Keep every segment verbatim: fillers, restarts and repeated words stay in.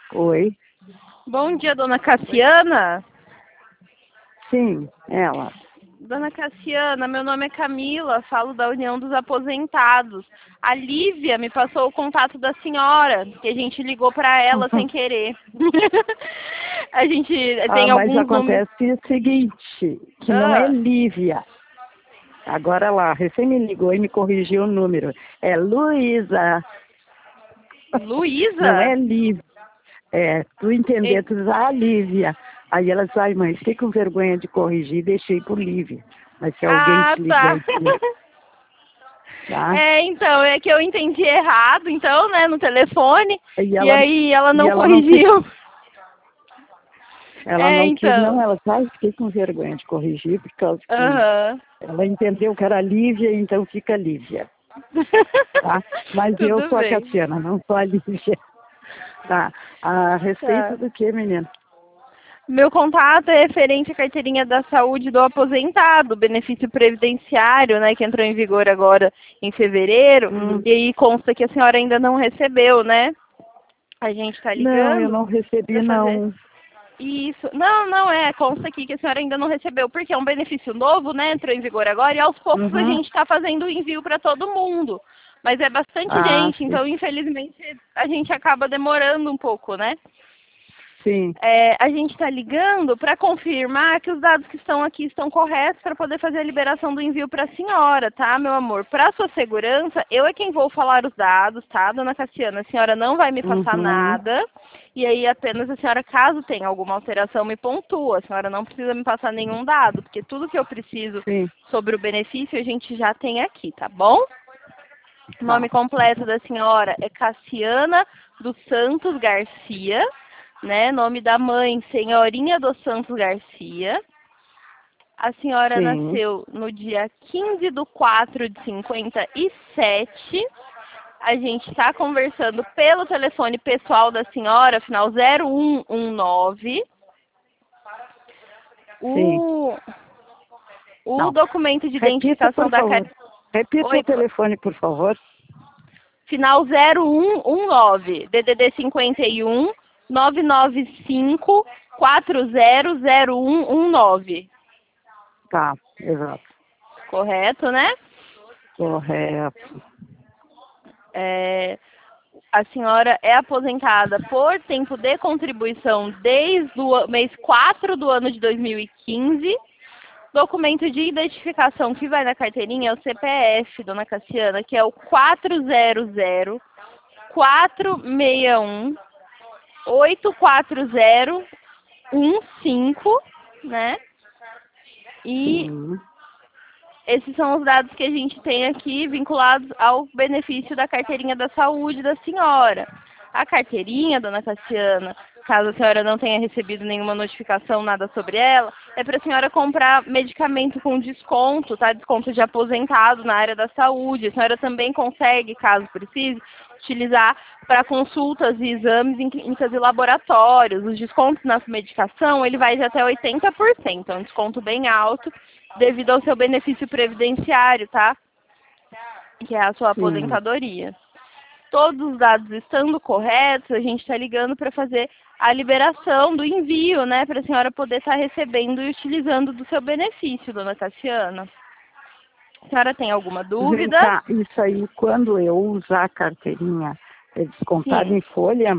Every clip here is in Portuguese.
Oi, Bom dia, dona Cassiana. sim, ela. Dona Cassiana, meu nome é Camila, falo da União dos Aposentados. A Lívia me passou o contato da senhora, que a gente ligou para ela sem querer. A gente Ah, tem mas alguns números. acontece o seguinte, que não é Ah, Lívia. Agora lá, recém me ligou e me corrigiu o número. É Luísa, não é Luísa? Lívia. É, tu entender, E- tu diz, ah, Lívia. Aí ela diz, ai mãe, fiquei com vergonha de corrigir, deixei por Lívia. Mas se alguém Ah, te ligar tá. e te tá? É, então, é que eu entendi errado, então, né, no telefone, E e ela, aí ela e não ela não quis, corrigiu. ela É, não quis, não, então. ela disse, ai, fiquei com vergonha de corrigir, por causa que Aham. ela entendeu que era Lívia, então fica Lívia. Tá? Mas eu Tudo sou a bem. Cassiana, não sou a Lígia. Tá. A receita Tá. do que, menina? Meu contato é referente à carteirinha da saúde do aposentado, benefício previdenciário, né, que entrou em vigor agora em fevereiro, Hum, e aí consta que a senhora ainda não recebeu, né? A gente está não, eu ligando não recebi, para fazer não. isso. Não, não é, consta aqui que a senhora ainda não recebeu, porque é um benefício novo, né, entrou em vigor agora, e aos poucos a Uhum. gente está fazendo o envio para todo mundo. Mas é bastante Ah, gente, sim. então infelizmente a gente acaba demorando um pouco, né? Sim. É, a gente está ligando para confirmar que os dados que estão aqui estão corretos para poder fazer a liberação do envio para a senhora, tá, meu amor? Para sua segurança, eu é quem vou falar os dados, tá, dona Cassiana? A senhora não vai me passar Uhum. nada. E aí apenas a senhora, caso tenha alguma alteração, me pontua. A senhora não precisa me passar nenhum dado, porque tudo que eu preciso Sim. sobre o benefício a gente já tem aqui, tá bom? O Tá. nome completo da senhora é Cassiana dos Santos Garcia, né? Nome da mãe, Senhorinha dos Santos Garcia. A senhora Sim. nasceu no dia quinze do quatro de cinquenta e sete. A gente está conversando pelo telefone pessoal da senhora, final zero um um nove. Sim. O, o Não. documento de Repita, identificação por da favor. carteira. Repita o Oi, telefone, por favor. final zero um um nove, D D D cinquenta e um, nove nove cinco, quatro zero zero um um nove. Tá, exato. Correto, né? Correto. É, a senhora é aposentada por tempo de contribuição desde o mês quatro do ano de dois mil e quinze. Documento de identificação que vai na carteirinha é o C P F, dona Cassiana, que é o quatro zero zero, quatro seis um, oito quatro zero um cinco, né? E Sim. esses são os dados que a gente tem aqui vinculados ao benefício da carteirinha da saúde da senhora. A carteirinha, dona Cassiana, caso a senhora não tenha recebido nenhuma notificação, nada sobre ela, é para a senhora comprar medicamento com desconto, tá? Desconto de aposentado na área da saúde. A senhora também consegue, caso precise, utilizar para consultas e exames em clínicas e laboratórios. Os descontos na medicação, ele vai de até oitenta por cento, é um desconto bem alto, devido ao seu benefício previdenciário, tá? Que é a sua Sim. aposentadoria. Todos os dados estando corretos, a gente está ligando para fazer a liberação do envio, né? Para a senhora poder estar recebendo e utilizando do seu benefício, dona Cassiana. A senhora tem alguma Vem dúvida? cá, isso aí, quando eu usar a carteirinha, é descontado Sim. em folha?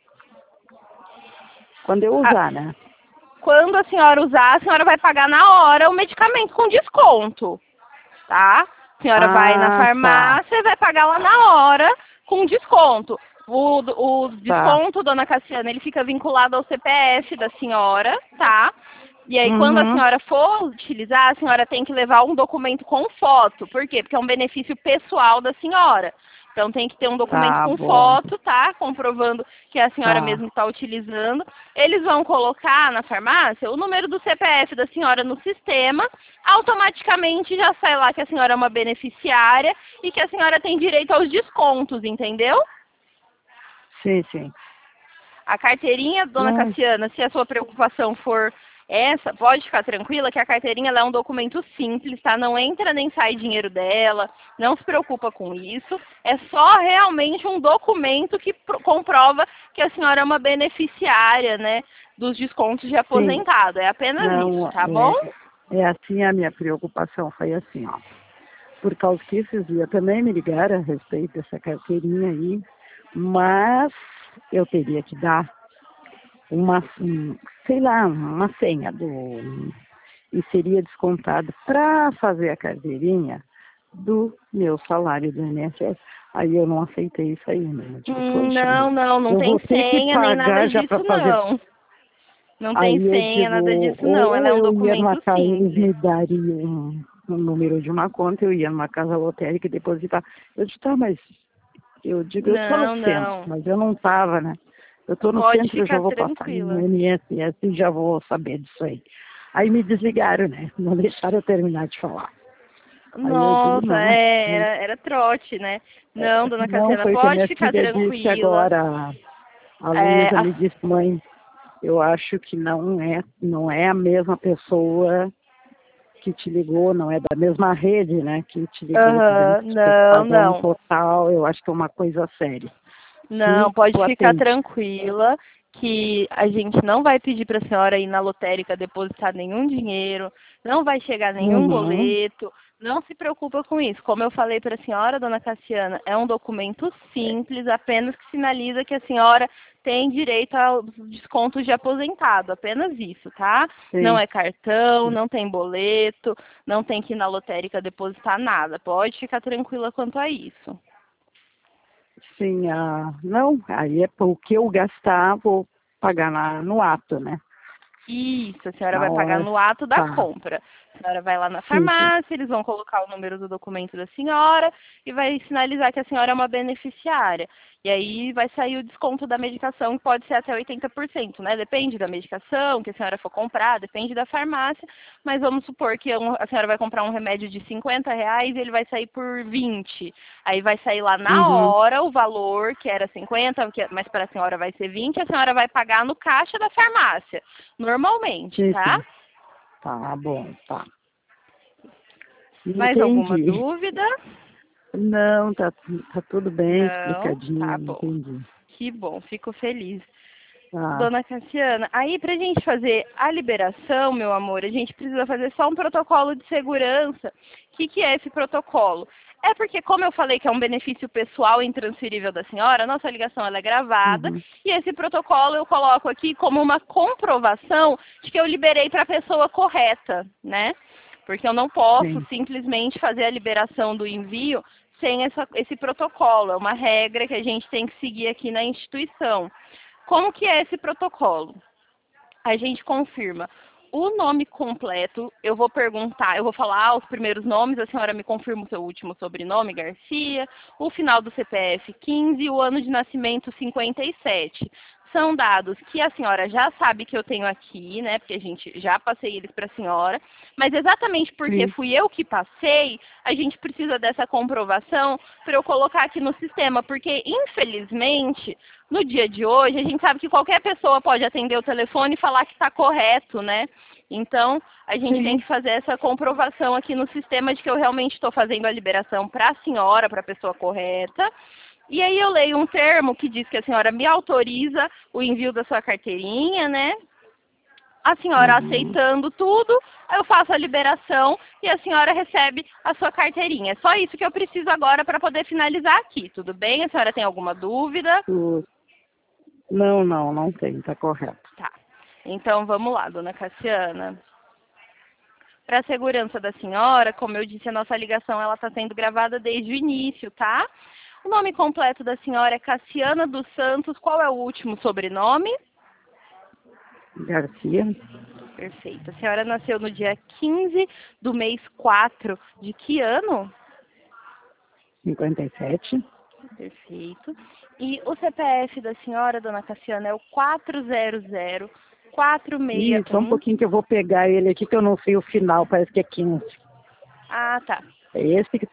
Quando eu A- usar, né? Quando a senhora usar, a senhora vai pagar na hora o medicamento com desconto, tá? A senhora vai na Ah, tá, farmácia e vai pagar lá na hora com desconto. O, o tá. desconto, dona Cassiana, ele fica vinculado ao C P F da senhora, tá? E aí, quando a Uhum. senhora for utilizar, a senhora tem que levar um documento com foto. Por quê? Porque é um benefício pessoal da senhora. Então, tem que ter um documento Tá com bom, foto, tá? Comprovando que a senhora tá. mesmo está utilizando. Eles vão colocar na farmácia o número do C P F da senhora no sistema. Automaticamente já sai lá que a senhora é uma beneficiária e que a senhora tem direito aos descontos, entendeu? Sim, sim. A carteirinha, dona Hum, Cassiana, se a sua preocupação for Essa, pode ficar tranquila que a carteirinha ela é um documento simples, tá? Não entra nem sai dinheiro dela, não se preocupa com isso. É só realmente um documento que comprova que a senhora é uma beneficiária, né, dos descontos de Sim. aposentado. É apenas Não, isso, tá bom? é, é assim a minha preocupação, foi assim, ó. Por causa que esses dias também me ligaram a respeito dessa carteirinha aí, mas eu teria que dar uma, um, sei lá, uma senha do e seria descontado para fazer a carteirinha do meu salário do I N S S. Aí eu não aceitei isso aí, né? Eu digo, Hum, poxa, não, não, não eu tem vou ter que senha nem nada pagar já para disso, fazer. não. Não tem Aí eu senha, nada digo, disso, não. Ela ou é um eu ia numa documento casa, eles simples. me dariam um, um número de uma conta, eu ia numa casa lotérica e depositar. Eu disse, tá, mas eu digo, eu estou no Não, centro, não. mas eu não estava, né? Eu estou no Pode centro, eu já ficar vou passar no tranquila. I N S S e já vou saber disso aí. Aí me desligaram, né? Não deixaram eu terminar de falar. Aí eu digo, Nossa, não. é, Não, era, era trote, né? Não, dona não, Cassiana, foi o que a pode minha ficar filha disse tranquila. agora. A É, Luísa a- me disse, mãe, eu acho que não é, não é a mesma pessoa que te ligou, não é da mesma rede, né, que te ligou dizendo Aham, que tu tem que não, pagar um não. total, eu acho que é uma coisa séria. Não, Se pode tu ficar atende. tranquila que a gente não vai pedir para a senhora ir na lotérica depositar nenhum dinheiro, não vai chegar nenhum Uhum. boleto, não se preocupa com isso. Como eu falei para a senhora, dona Cassiana, é um documento simples, apenas que sinaliza que a senhora tem direito aos descontos de aposentado, apenas isso, tá? Não Sim, é cartão, não tem boleto, não tem que ir na lotérica depositar nada. Pode ficar tranquila quanto a isso. sim, ah, não, aí é o que eu gastar, vou pagar na, no ato, né, Isso, a senhora na vai pagar hora, no ato da tá, compra. A senhora vai lá na sim, sim, farmácia, eles vão colocar o número do documento da senhora e vai sinalizar que a senhora é uma beneficiária. E aí vai sair o desconto da medicação, que pode ser até oitenta por cento, né? Depende da medicação que a senhora for comprar, depende da farmácia, mas vamos supor que um- a senhora vai comprar um remédio de cinquenta reais e ele vai sair por vinte. Aí vai sair lá na uhum, hora o valor, que era cinquenta, que- mas para a senhora vai ser vinte, a senhora vai pagar no caixa da farmácia. Normalmente, sim, tá? sim, tá bom, tá, Mais alguma entendi. dúvida? Não, tá, tá tudo bem Não? explicadinho, Tá bom. entendi. Que bom, fico feliz. Tá, Dona Cassiana, aí pra gente fazer a liberação, meu amor, a gente precisa fazer só um protocolo de segurança. O que, que é esse protocolo? É porque, como eu falei que é um benefício pessoal intransferível da senhora, a nossa ligação ela é gravada uhum, e esse protocolo eu coloco aqui como uma comprovação de que eu liberei para a pessoa correta, né? Porque eu não posso sim, simplesmente fazer a liberação do envio sem essa, esse protocolo. É uma regra que a gente tem que seguir aqui na instituição. Como que é esse protocolo? A gente confirma o nome completo, eu vou perguntar, eu vou falar os primeiros nomes, a senhora me confirma o seu último sobrenome, Garcia, o final do C P F quinze e o ano de nascimento cinquenta e sete. São dados que a senhora já sabe que eu tenho aqui, né? Porque a gente já passei eles para a senhora, mas exatamente porque sim, fui eu que passei, a gente precisa dessa comprovação para eu colocar aqui no sistema, porque infelizmente no dia de hoje, a gente sabe que qualquer pessoa pode atender o telefone e falar que está correto, né? Então, a gente tem sim, que fazer essa comprovação aqui no sistema de que eu realmente estou fazendo a liberação para a senhora, para a pessoa correta. E aí eu leio um termo que diz que a senhora me autoriza o envio da sua carteirinha, né? A senhora uhum. aceitando tudo, eu faço a liberação e a senhora recebe a sua carteirinha. É só isso que eu preciso agora para poder finalizar aqui, tudo bem? A senhora tem alguma dúvida? Tu- Não, não, não tem, tá correto. Tá. Então vamos lá, dona Cassiana. Para a segurança da senhora, como eu disse, a nossa ligação ela está sendo gravada desde o início, tá? O nome completo da senhora é Cassiana dos Santos. Qual é o último sobrenome? Garcia, Perfeito. A senhora nasceu no dia quinze do mês quatro. De que ano? cinquenta e sete. Perfeito. E o C P F da senhora, dona Cassiana, é o quatro zero zero quatro seis Ih, só um um. pouquinho que eu vou pegar ele aqui, que eu não sei o final, parece que é quinze. Ah, tá. É esse que...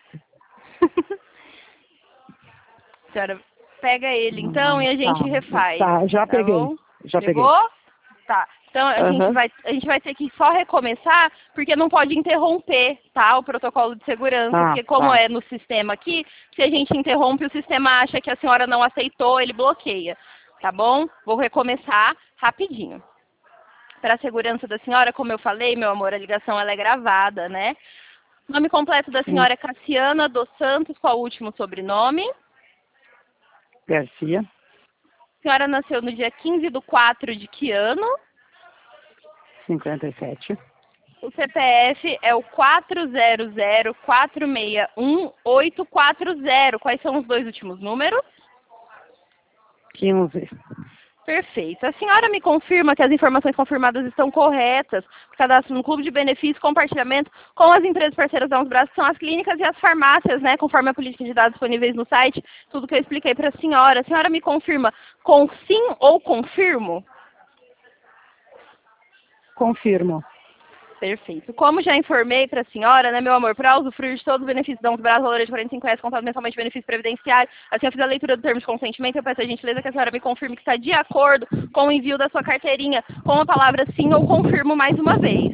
A senhora pega ele então Hum, e a tá, gente refaz, tá, já tá peguei, bom? já peguei. Pegou? Tá. Então, a, Uhum. gente vai, a gente vai ter que só recomeçar, porque não pode interromper, tá, o protocolo de segurança. Ah, porque como tá. é no sistema aqui, se a gente interrompe, o sistema acha que a senhora não aceitou, ele bloqueia. Tá bom? Vou recomeçar rapidinho. Para a segurança da senhora, como eu falei, meu amor, a ligação ela é gravada, né? O nome completo da Sim. senhora é Cassiana dos Santos, qual o último sobrenome? Garcia, A senhora nasceu no dia quinze do quatro de que ano? cinquenta e sete. O C P F é o quatro zero zero, quatro seis um, oito quatro zero. Quais são os dois últimos números? quinze. Perfeito. A senhora me confirma que as informações confirmadas estão corretas. Cadastro no Clube de Benefícios, compartilhamento com as empresas parceiras da Unsbraço, que são as clínicas e as farmácias, né? Conforme a política de dados disponíveis no site, tudo que eu expliquei para a senhora. A senhora me confirma com sim ou confirmo? Confirmo. Perfeito. Como já informei para a senhora, né, meu amor, para usufruir de todos os benefícios da Unsbraço, valores de quarenta e cinco reais, contado mensalmente de benefício previdenciário, assim eu fiz a leitura do termo de consentimento, eu peço a gentileza que a senhora me confirme que está de acordo com o envio da sua carteirinha, com a palavra sim ou confirmo mais uma vez.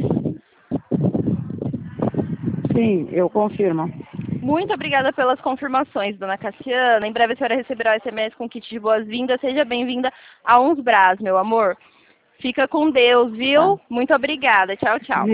Sim, eu confirmo. Muito obrigada pelas confirmações, dona Cassiana. Em breve a senhora receberá o S M S com kit de boas-vindas. Seja bem-vinda a Unsbraço, meu amor. Fica com Deus, viu? Tá. Muito obrigada. Tchau, tchau.